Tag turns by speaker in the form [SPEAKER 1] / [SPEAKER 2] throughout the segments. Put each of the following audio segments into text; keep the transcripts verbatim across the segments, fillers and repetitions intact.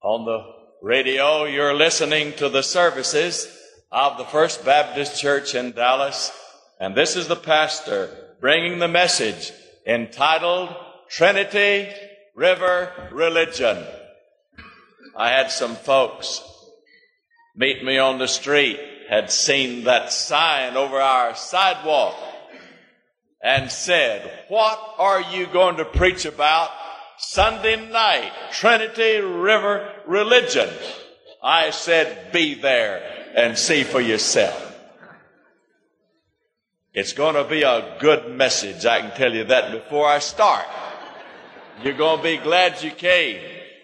[SPEAKER 1] On the radio, you're listening to the services of the First Baptist Church in Dallas, and this is the pastor bringing the message entitled Trinity River Religion. I had some folks meet me on the street, had seen that sign over our sidewalk, and said, "What are you going to preach about Sunday night, Trinity River Religion?" I said, "Be there and see for yourself." It's going to be a good message, I can tell you that before I start. You're going to be glad you came.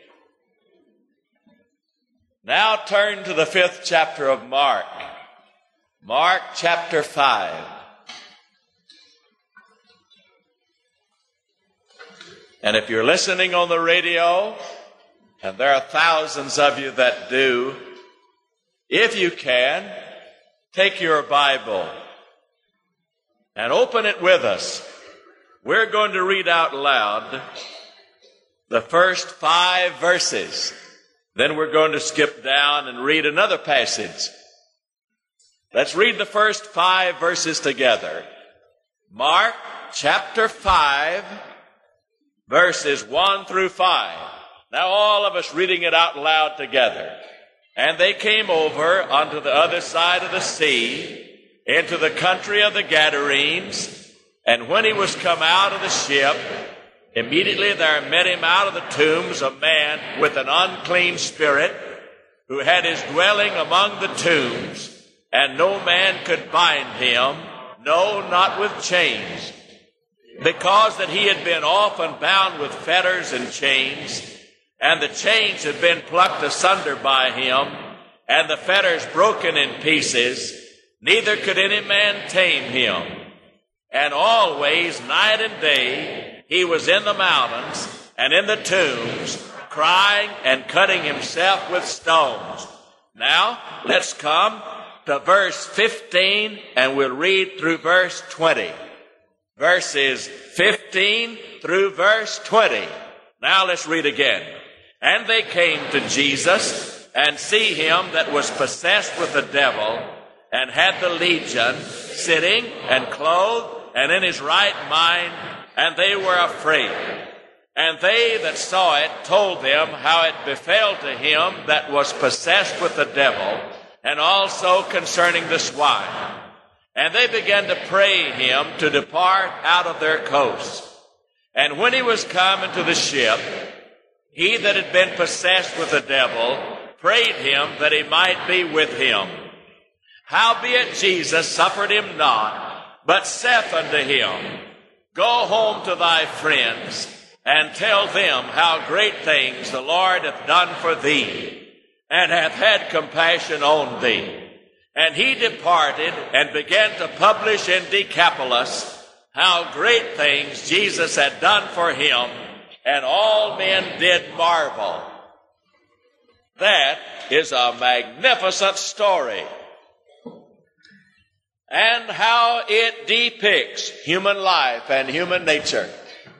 [SPEAKER 1] Now turn to the fifth chapter of Mark. Mark chapter five. And if you're listening on the radio, and there are thousands of you that do, if you can, take your Bible and open it with us. We're going to read out loud the first five verses. Then we're going to skip down and read another passage. Let's read the first five verses together. Mark chapter five. Verses one through five. Now all of us reading it out loud together. And they came over unto the other side of the sea, into the country of the Gadarenes. And when he was come out of the ship, immediately there met him out of the tombs a man with an unclean spirit, who had his dwelling among the tombs, and no man could bind him, no, not with chains, because that he had been often bound with fetters and chains, and the chains had been plucked asunder by him, and the fetters broken in pieces, neither could any man tame him. And always, night and day, he was in the mountains and in the tombs, crying and cutting himself with stones. Now, let's come to verse fifteen, and we'll read through verse twenty. Verses fifteen through verse twenty. Now let's read again. And they came to Jesus, and see him that was possessed with the devil, and had the legion, sitting and clothed, and in his right mind, and they were afraid. And they that saw it told them how it befell to him that was possessed with the devil, and also concerning the swine. And they began to pray him to depart out of their coasts. And when he was come into the ship, he that had been possessed with the devil prayed him that he might be with him. Howbeit Jesus suffered him not, but saith unto him, Go home to thy friends, and tell them how great things the Lord hath done for thee, and hath had compassion on thee. And he departed and began to publish in Decapolis how great things Jesus had done for him, and all men did marvel. That is a magnificent story, and how it depicts human life and human nature.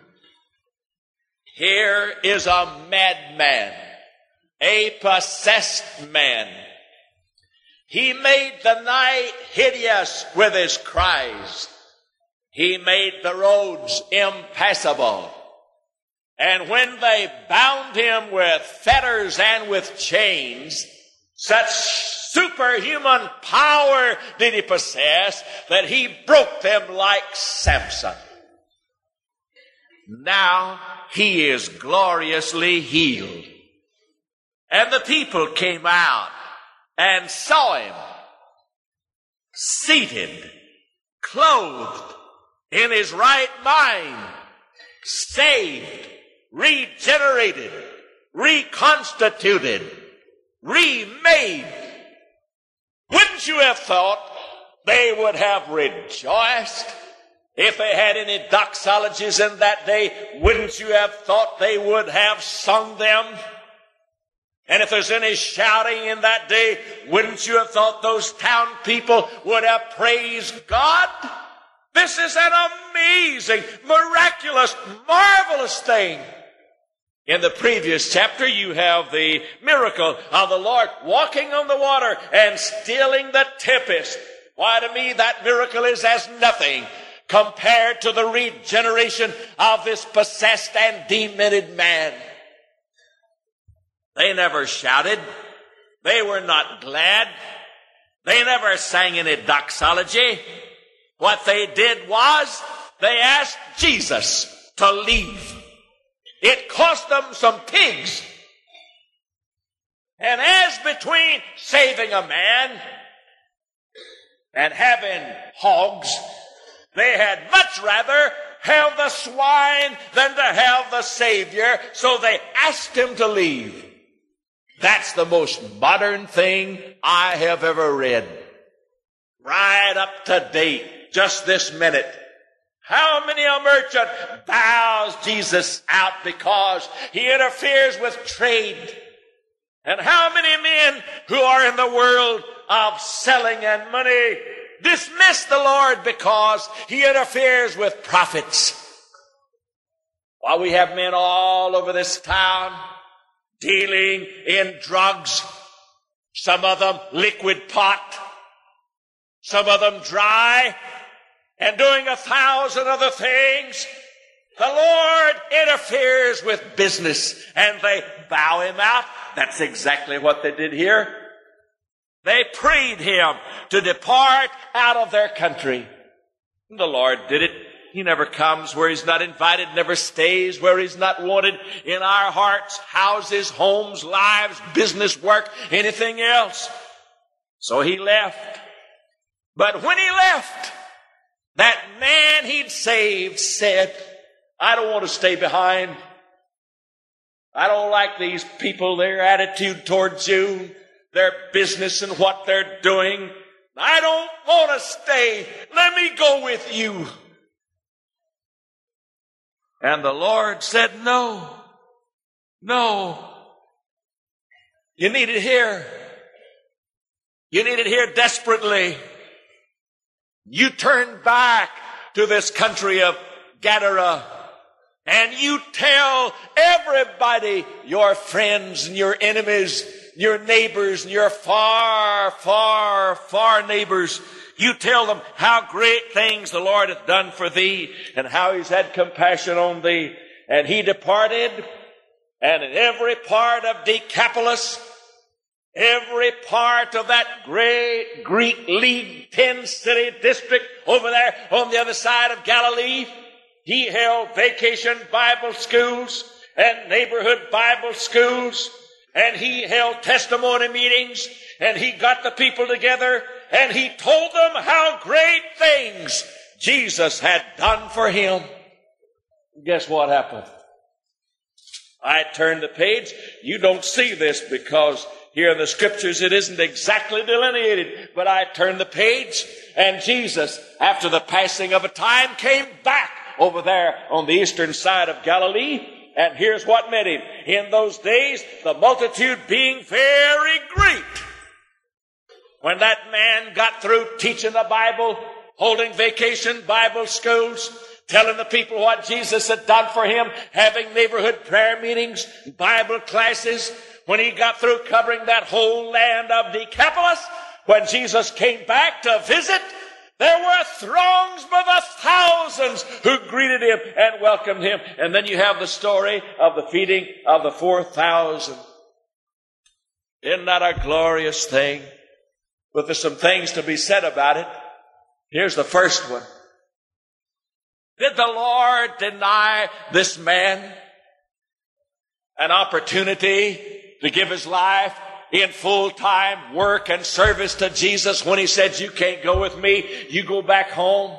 [SPEAKER 1] Here is a madman, a possessed man. He made the night hideous with his cries. He made the roads impassable. And when they bound him with fetters and with chains, such superhuman power did he possess that he broke them like Samson. Now he is gloriously healed. And the people came out and saw him seated, clothed, in his right mind, saved, regenerated, reconstituted, remade. Wouldn't you have thought they would have rejoiced if they had any doxologies in that day? Wouldn't you have thought they would have sung them? And if there's any shouting in that day, wouldn't you have thought those town people would have praised God? This is an amazing, miraculous, marvelous thing. In the previous chapter, you have the miracle of the Lord walking on the water and stilling the tempest. Why, to me, that miracle is as nothing compared to the regeneration of this possessed and demented man. They never shouted. They were not glad. They never sang any doxology. What they did was they asked Jesus to leave. It cost them some pigs. And as between saving a man and having hogs, they had much rather have the swine than to have the Savior, so they asked him to leave. That's the most modern thing I have ever read. Right up to date, just this minute. How many a merchant bows Jesus out because he interferes with trade? And how many men who are in the world of selling and money dismiss the Lord because he interferes with profits? While we have men all over this town dealing in drugs, some of them liquid pot, some of them dry, and doing a thousand other things, the Lord interferes with business and they bow him out. That's exactly what they did here. They prayed him to depart out of their country. The Lord did it. He never comes where he's not invited, never stays where he's not wanted, in our hearts, houses, homes, lives, business, work, anything else. So he left. But when he left, that man he'd saved said, I don't want to stay behind. I don't like these people, their attitude towards you, their business and what they're doing. I don't want to stay. Let me go with you. And the Lord said, no, no. You need it here. You need it here desperately. You turn back to this country of Gadara and you tell everybody, your friends and your enemies, your neighbors and your far, far, far neighbors, you tell them how great things the Lord hath done for thee and how he's had compassion on thee. And he departed, and in every part of Decapolis, every part of that great Greek League ten-city district over there on the other side of Galilee, he held vacation Bible schools and neighborhood Bible schools, and he held testimony meetings, and he got the people together, and he told them how great things Jesus had done for him. Guess what happened? I turned the page. You don't see this because here in the scriptures it isn't exactly delineated, but I turned the page, and Jesus, after the passing of a time, came back over there on the eastern side of Galilee. And here's what met him. In those days, the multitude being very great. When that man got through teaching the Bible, holding vacation Bible schools, telling the people what Jesus had done for him, having neighborhood prayer meetings, Bible classes, when he got through covering that whole land of Decapolis, when Jesus came back to visit, there were throngs by the thousands who greeted him and welcomed him. And then you have the story of the feeding of the four thousand. Isn't that a glorious thing? But there's some things to be said about it. Here's the first one. Did the Lord deny this man an opportunity to give his life in full-time work and service to Jesus when he said, you can't go with me, you go back home?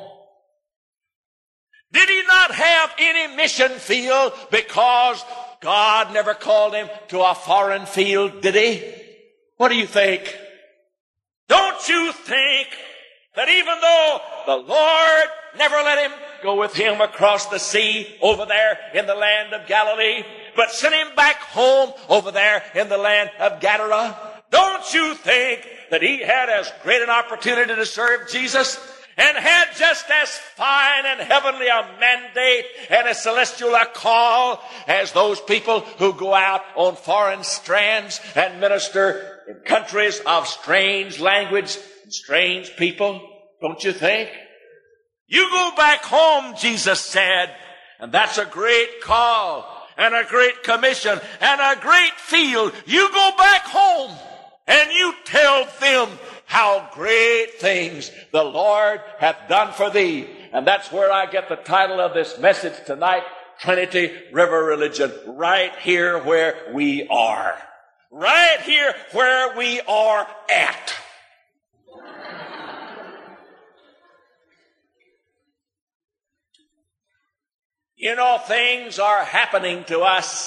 [SPEAKER 1] Did he not have any mission field because God never called him to a foreign field, did he? What do you think? Don't you think that even though the Lord never let him go with him across the sea over there in the land of Galilee, but sent him back home over there in the land of Gadara, don't you think that he had as great an opportunity to serve Jesus and had just as fine and heavenly a mandate and a celestial a call as those people who go out on foreign strands and minister in countries of strange language and strange people, don't you think? You go back home, Jesus said, and that's a great call and a great commission and a great field. You go back home and you tell them how great things the Lord hath done for thee. And that's where I get the title of this message tonight, Trinity River Religion, right here where we are. Right here where we are at. You know, things are happening to us.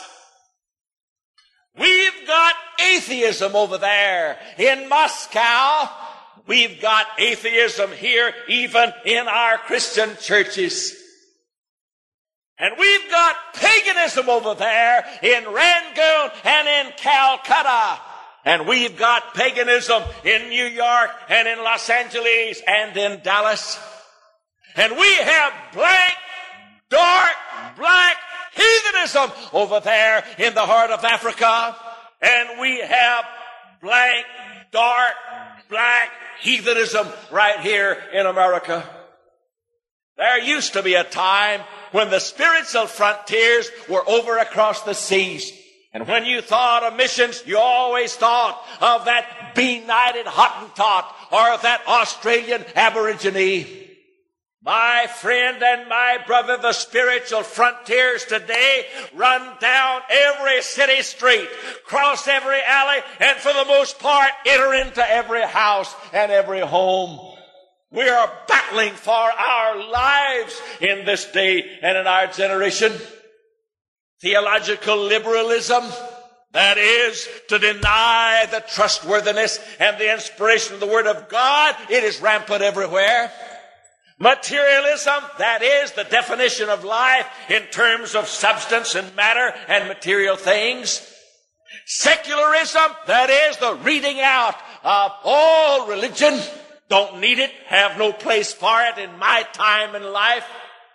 [SPEAKER 1] We've got atheism over there in Moscow. We've got atheism here, even in our Christian churches. And we've got paganism over there in Rangoon and in Calcutta. And we've got paganism in New York and in Los Angeles and in Dallas. And we have blank, dark, black heathenism over there in the heart of Africa. And we have blank, dark, black heathenism right here in America. There used to be a time when the spiritual frontiers were over across the seas. And when you thought of missions, you always thought of that benighted Hottentot or that Australian Aborigine. My friend and my brother, the spiritual frontiers today run down every city street, cross every alley, and for the most part enter into every house and every home. We are battling for our lives in this day and in our generation. Theological liberalism, that is, to deny the trustworthiness and the inspiration of the Word of God, it is rampant everywhere. Materialism, that is the definition of life in terms of substance and matter and material things. Secularism, that is the reading out of all religion. Don't need it, have no place for it in my time in life.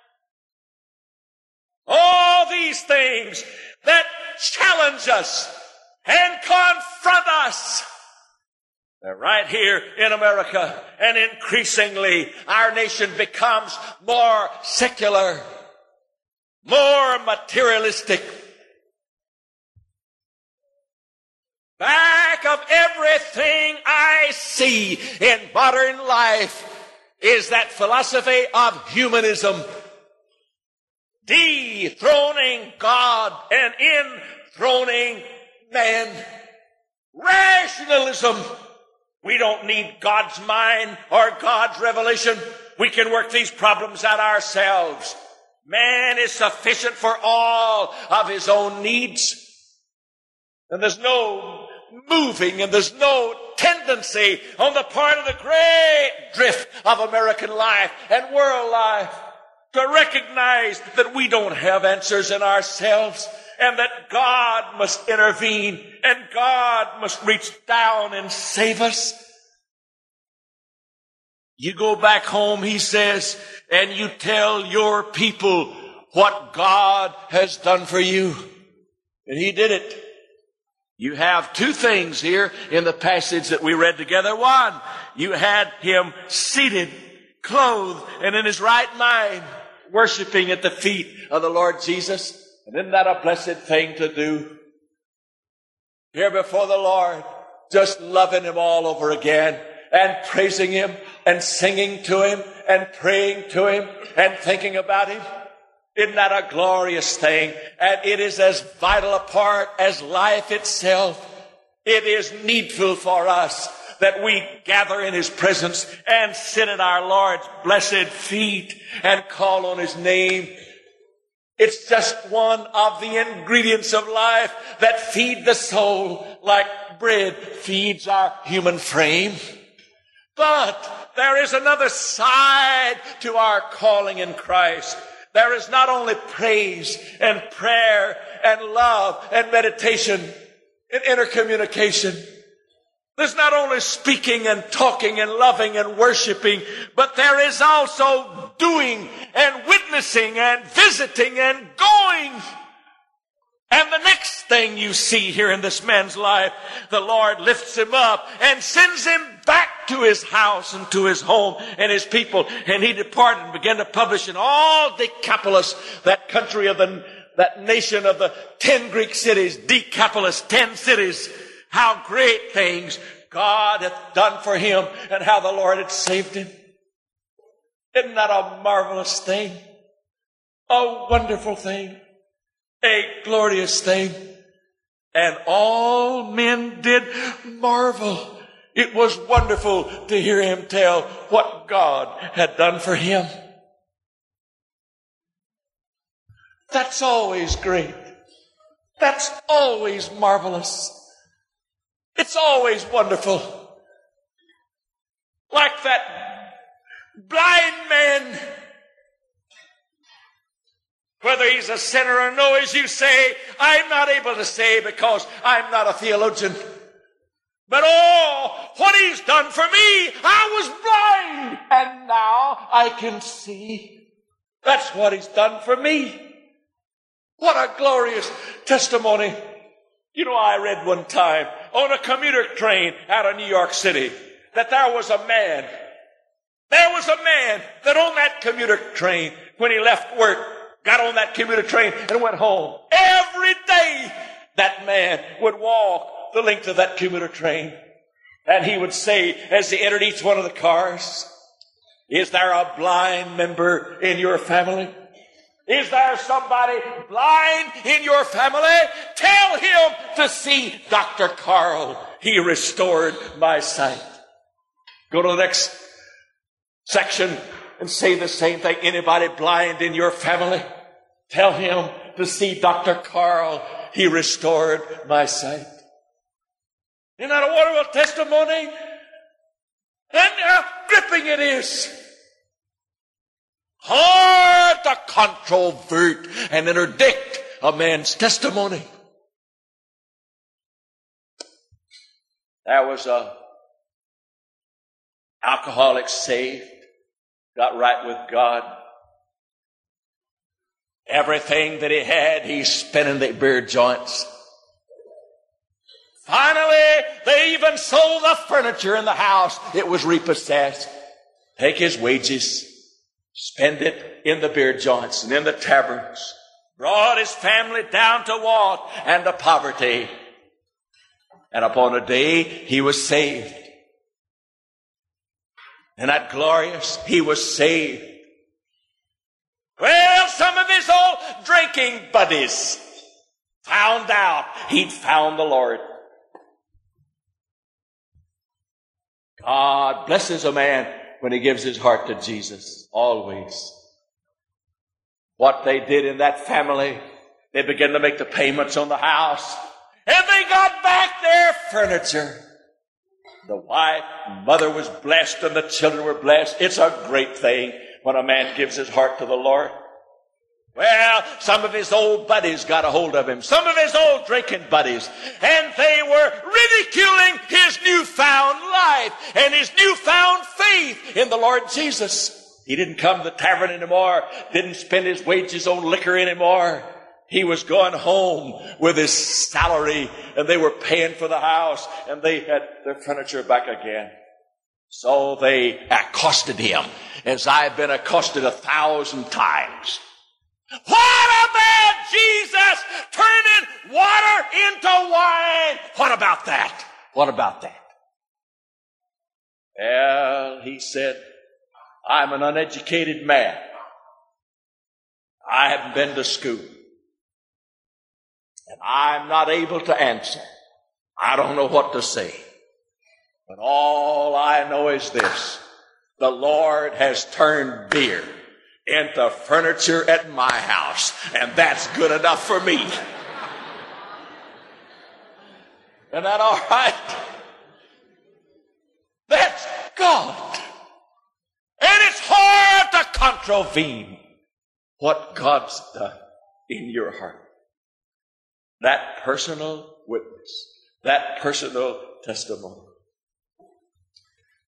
[SPEAKER 1] All these things that challenge us and confront us, they're right here in America, and increasingly our nation becomes more secular, more materialistic. Back of everything I see in modern life is that philosophy of humanism, dethroning God and enthroning man. Rationalism. We don't need God's mind or God's revelation. We can work these problems out ourselves. Man is sufficient for all of his own needs. And there's no moving and there's no tendency on the part of the great drift of American life and world life to recognize that we don't have answers in ourselves, and that God must intervene and God must reach down and save us. You go back home, he says, and you tell your people what God has done for you. And he did it. You have two things here in the passage that we read together. One, you had him seated, clothed, and in his right mind, worshiping at the feet of the Lord Jesus. And isn't that a blessed thing to do? Here before the Lord, just loving him all over again, and praising him, and singing to him, and praying to him, and thinking about him. Isn't that a glorious thing? And it is as vital a part as life itself. It is needful for us that we gather in his presence and sit at our Lord's blessed feet and call on his name. It's just one of the ingredients of life that feed the soul like bread feeds our human frame. But there is another side to our calling in Christ. There is not only praise and prayer and love and meditation and intercommunication, There's not only speaking and talking and loving and worshiping, but there is also doing and witnessing and visiting and going. And the next thing you see here in this man's life, the Lord lifts him up and sends him back to his house and to his home and his people. And he departed and began to publish in all Decapolis, that country of the, that nation of the ten Greek cities, Decapolis, ten cities, how great things God hath done for him and how the Lord had saved him. Isn't that a marvelous thing? A wonderful thing. A glorious thing. And all men did marvel. It was wonderful to hear him tell what God had done for him. That's always great. That's always marvelous. It's always wonderful. Like that blind man, whether he's a sinner or no, as you say, I'm not able to say because I'm not a theologian. But oh, what he's done for me, I was blind and now I can see. That's what he's done for me. What a glorious testimony. You know, I read one time on a commuter train out of New York City that there was a man, there was a man that on that commuter train, when he left work, got on that commuter train and went home. Every day that man would walk the length of that commuter train. And he would say, as he entered each one of the cars, is there a blind member in your family? Is there somebody blind in your family? Tell him to see Doctor Carl. He restored my sight. Go to the next section and say the same thing. Anybody blind in your family? Tell him to see Doctor Carl. He restored my sight. Isn't that a wonderful testimony? And how gripping it is. Hard to controvert and interdict a man's testimony. There was a alcoholic saved, got right with God. Everything that he had, he spent in the beer joints. Finally, they even sold the furniture in the house. It was repossessed. Take his wages, spend it in the beer joints and in the taverns. Brought his family down to want and to poverty. And upon a day, he was saved. And that glorious, he was saved. Well, some of his old drinking buddies found out he'd found the Lord. God blesses a man when he gives his heart to Jesus, always. What they did in that family, they began to make the payments on the house, and they got back their furniture. The wife, mother was blessed, and the children were blessed. It's a great thing when a man gives his heart to the Lord. Well, some of his old buddies got a hold of him, some of his old drinking buddies, and they were ridiculing his newfound life and his newfound faith in the Lord Jesus. He didn't come to the tavern anymore, didn't spend his wages on liquor anymore. He was going home with his salary, and they were paying for the house, and they had their furniture back again. So they accosted him, as I've been accosted a thousand times. What about Jesus turning water into wine? What about that? What about that? Well, he said, I'm an uneducated man. I haven't been to school. And I'm not able to answer. I don't know what to say. But all I know is this. The Lord has turned beer into furniture at my house, and that's good enough for me. Isn't that all right? That's God. And it's hard to contravene what God's done in your heart. That personal witness, that personal testimony.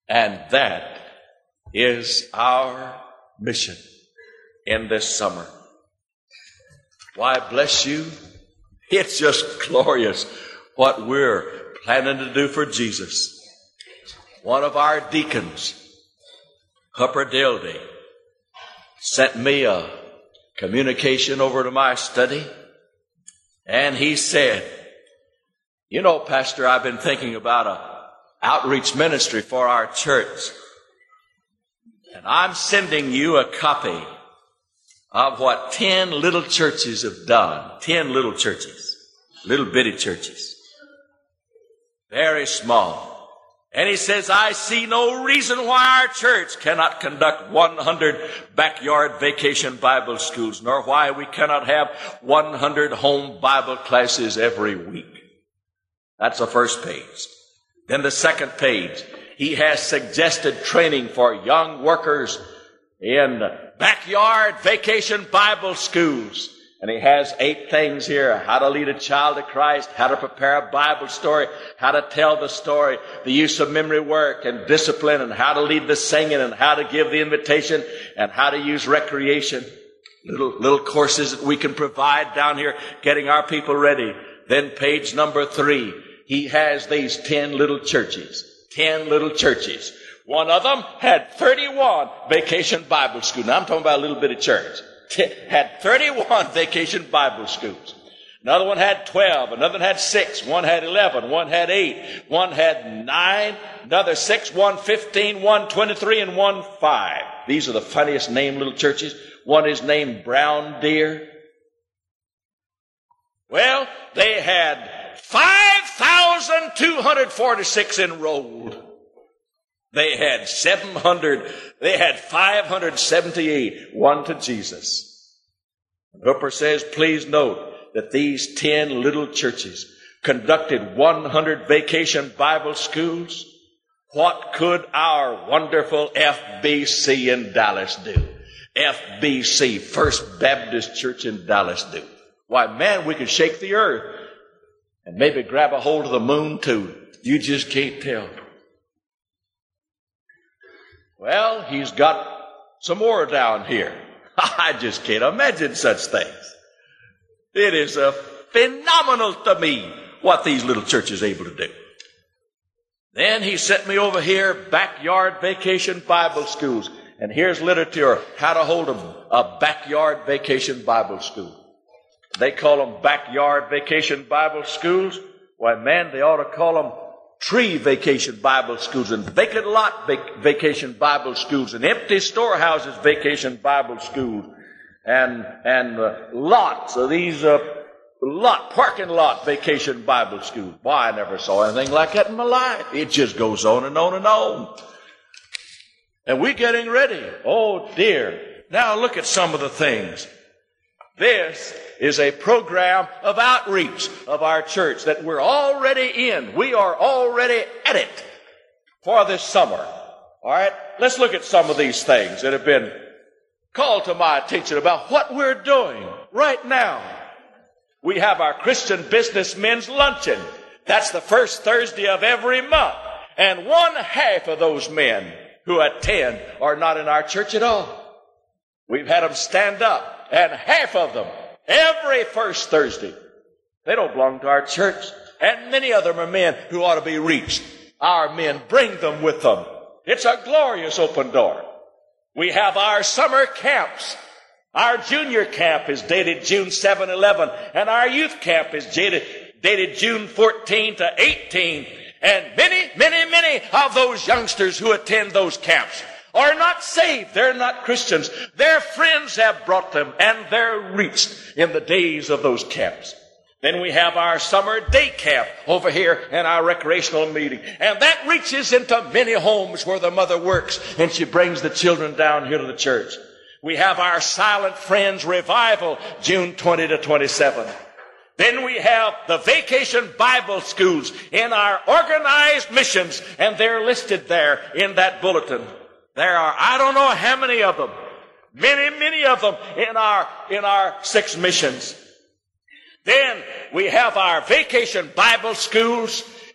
[SPEAKER 1] And that is our mission in this summer. Why, bless you, it's just glorious what we're planning to do for Jesus. One of our deacons, Hupper Dildy, sent me a communication over to my study, and he said, you know, Pastor, I've been thinking about a outreach ministry for our church, and I'm sending you a copy of what ten little churches have done. Ten little churches, little bitty churches, very small. And he says, I see no reason why our church cannot conduct one hundred backyard vacation Bible schools, nor why we cannot have one hundred home Bible classes every week. That's the first page. Then the second page, he has suggested training for young workers in backyard vacation Bible schools. And he has eight things here: how to lead a child to Christ, how to prepare a Bible story, how to tell the story, the use of memory work and discipline, and how to lead the singing, and how to give the invitation, and how to use recreation. Little, little courses that we can provide down here, getting our people ready. Then page number three, he has these ten little churches. Ten little churches. One of them had thirty-one vacation Bible schools. Now I'm talking about a little bitty church. Had thirty-one vacation Bible schools. Another one had twelve. Another one had six. One had eleven. One had eight. One had nine. Another six. One fifteen. One twenty-three. And one five. These are the funniest named little churches. One is named Brown Deer. Well, they had five thousand two hundred forty-six enrolled. They had seven hundred, they had five hundred seventy-eight won to Jesus. Hooper says, please note that these ten little churches conducted one hundred vacation Bible schools. What could our wonderful F B C in Dallas do? F B C, First Baptist Church in Dallas, do? Why, man, we could shake the earth and maybe grab a hold of the moon too. You just can't tell. Well, he's got some more down here. I just can't imagine such things. It is a phenomenal to me what these little churches are able to do. Then he sent me over here, backyard vacation Bible schools. And here's literature, how to hold a, a backyard vacation Bible school. They call them backyard vacation Bible schools. Why, man, they ought to call them tree vacation Bible schools, and vacant lot vac- vacation Bible schools, and empty storehouses vacation Bible schools, and and uh, lots of these uh, lot parking lot vacation Bible schools. Boy, I never saw anything like that in my life. It just goes on and on and on. And we're getting ready. Oh dear! Now look at some of the things. This is a program of outreach of our church that we're already in. We are already at it for this summer. All right, let's look at some of these things that have been called to my attention about what we're doing right now. We have our Christian Businessmen's Luncheon. That's the first Thursday of every month. And one half of those men who attend are not in our church at all. We've had them stand up. And half of them, every first Thursday, they don't belong to our church. And many of them are men who ought to be reached. Our men bring them with them. It's a glorious open door. We have our summer camps. Our junior camp is dated June seventh, eleven, and our youth camp is dated, dated June fourteenth to eighteenth. And many, many, many of those youngsters who attend those camps are not saved. They're not Christians. Their friends have brought them, and they're reached in the days of those camps. Then we have our summer day camp over here in our recreational meeting. And that reaches into many homes where the mother works, and she brings the children down here to the church. We have our Silent Friends Revival, June twentieth to twenty-seventh. Then we have the vacation Bible schools in our organized missions, and they're listed there in that bulletin. There are, I don't know how many of them, many, many of them in our, in our six missions. Then we have our vacation Bible schools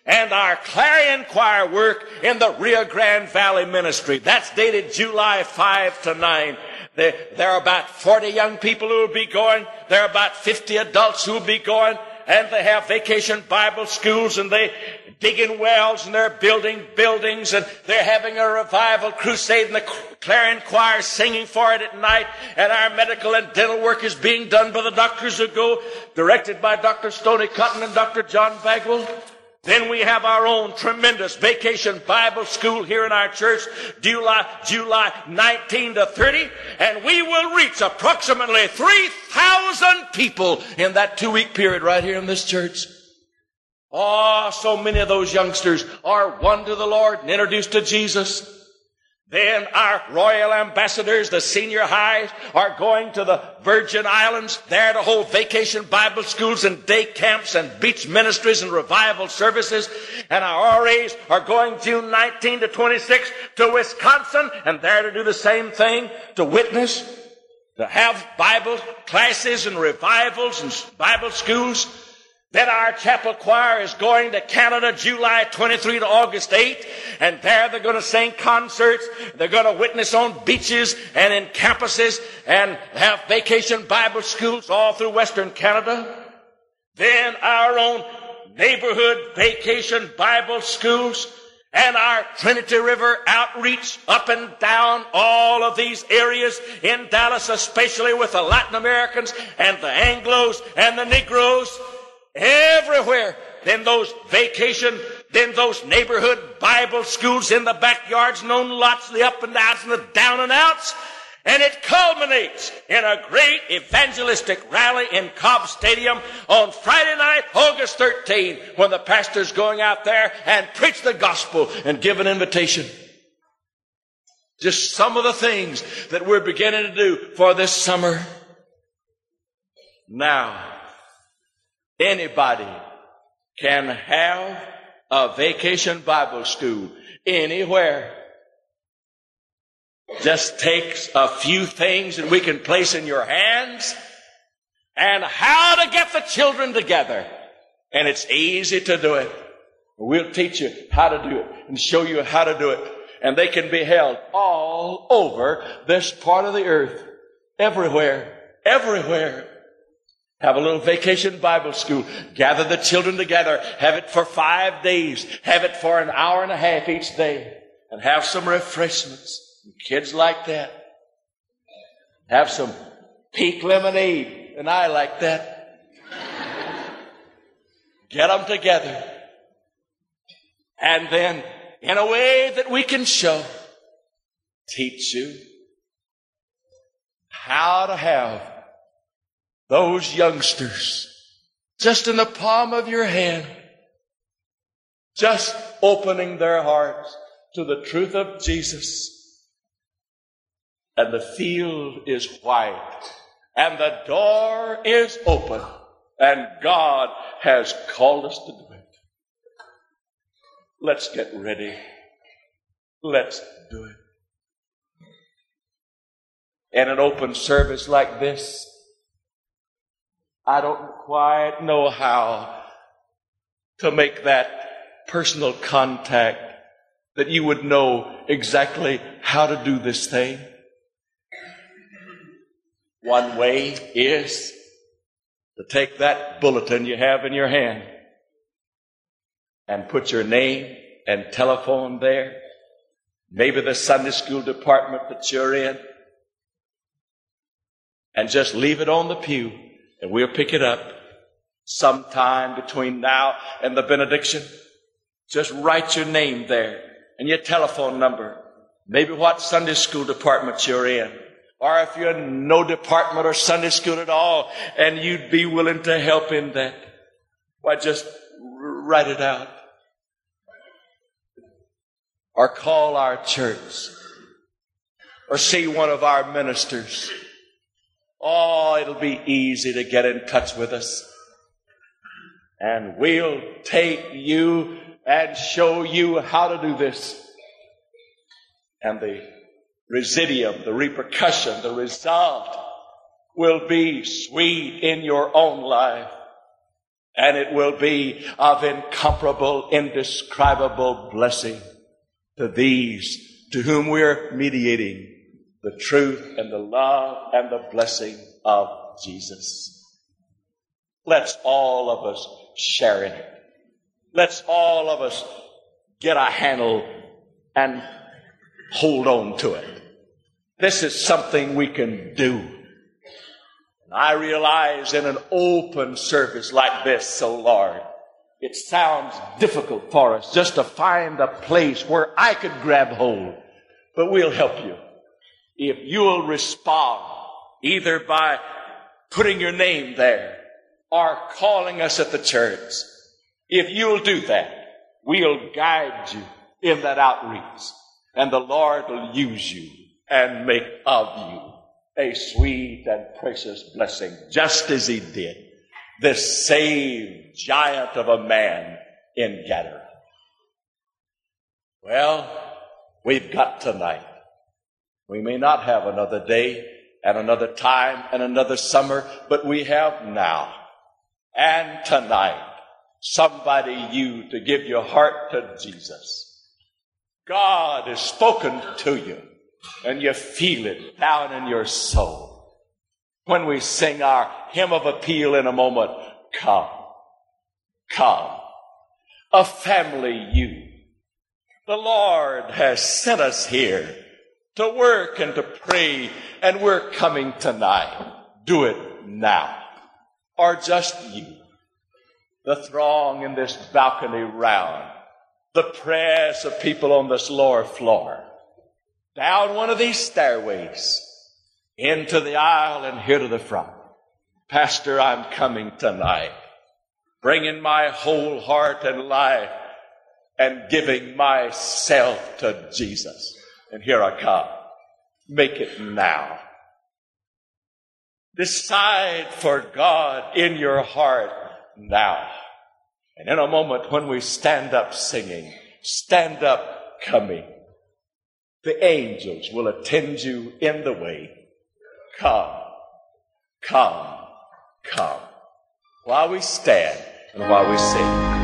[SPEAKER 1] and our clarion choir work in the Rio Grande Valley Ministry. That's dated July fifth to ninth. There, there are about forty young people who will be going. There are about fifty adults who will be going. And they have vacation Bible schools, and they digging wells, and they're building buildings, and they're having a revival crusade, and the clarion choir singing for it at night, and our medical and dental work is being done by the doctors who go, directed by Doctor Stoney Cotton and Doctor John Bagwell. Then we have our own tremendous vacation Bible school here in our church, July, July nineteenth to thirtieth, and we will reach approximately three thousand people in that two-week period right here in this church. Oh, so many of those youngsters are won to the Lord and introduced to Jesus. Then our royal ambassadors, the senior highs, are going to the Virgin Islands there to hold vacation Bible schools and day camps and beach ministries and revival services. And our R As are going June nineteenth to twenty-sixth to Wisconsin, and there to do the same thing, to witness, to have Bible classes and revivals and Bible schools. Then our chapel choir is going to Canada July twenty-third to August eighth. And there they're going to sing concerts. They're going to witness on beaches and in campuses and have vacation Bible schools all through Western Canada. Then our own neighborhood vacation Bible schools and our Trinity River outreach up and down all of these areas in Dallas, especially with the Latin Americans and the Anglos and the Negroes. Everywhere. Then those vacation, then those neighborhood Bible schools in the backyards and on lots, the up and downs and the down and outs. And it culminates in a great evangelistic rally in Cobb Stadium on Friday night, August thirteenth, when the pastor's going out there and preach the gospel and give an invitation. Just some of the things that we're beginning to do for this summer. Now, anybody can have a vacation Bible school anywhere. Just takes a few things that we can place in your hands and how to get the children together. And it's easy to do it. We'll teach you how to do it and show you how to do it. And they can be held all over this part of the earth. Everywhere. Everywhere. Have a little vacation Bible school. Gather the children together. Have it for five days. Have it for an hour and a half each day. And have some refreshments. Kids like that. Have some peak lemonade. And I like that. Get them together. And then, in a way that we can show, teach you how to have those youngsters just in the palm of your hand, just opening their hearts to the truth of Jesus. And the field is white, and the door is open, and God has called us to do it. Let's get ready. Let's do it. In an open service like this, I don't quite know how to make that personal contact that you would know exactly how to do this thing. One way is to take that bulletin you have in your hand and put your name and telephone there, maybe the Sunday school department that you're in, and just leave it on the pew, and we'll pick it up sometime between now and the benediction. Just write your name there and your telephone number, maybe what Sunday school department you're in. Or if you're in no department or Sunday school at all, and you'd be willing to help in that, why, just write it out. Or call our church. Or see one of our ministers. Oh, it'll be easy to get in touch with us. And we'll take you and show you how to do this. And the residuum, the repercussion, the result will be sweet in your own life And it will be of incomparable, indescribable blessing to these to whom we're mediating the truth and the love and the blessing of Jesus. Let's all of us share in it. Let's all of us get a handle and hold on to it. This is something we can do. And I realize in an open service like this, oh Lord, it sounds difficult for us just to find a place where I could grab hold. But we'll help you. If you'll respond either by putting your name there or calling us at the church, if you'll do that, we'll guide you in that outreach. And the Lord will use you and make of you a sweet and precious blessing, just as he did this saved giant of a man in Gadara. Well, we've got tonight. We may not have another day and another time and another summer, but we have now. And tonight, somebody you to give your heart to Jesus. God has spoken to you, and you feel it down in your soul. When we sing our hymn of appeal in a moment, come, come, a family you. The Lord has sent us here to work and to pray, and we're coming tonight. Do it now. Or just you. The throng in this balcony round. The press of people on this lower floor. Down one of these stairways. Into the aisle and here to the front. Pastor, I'm coming tonight. Bringing my whole heart and life and giving myself to Jesus. And here I come. Make it now. Decide for God in your heart now. And in a moment when we stand up singing, stand up coming, the angels will attend you in the way. Come, come, come. While we stand and while we sing.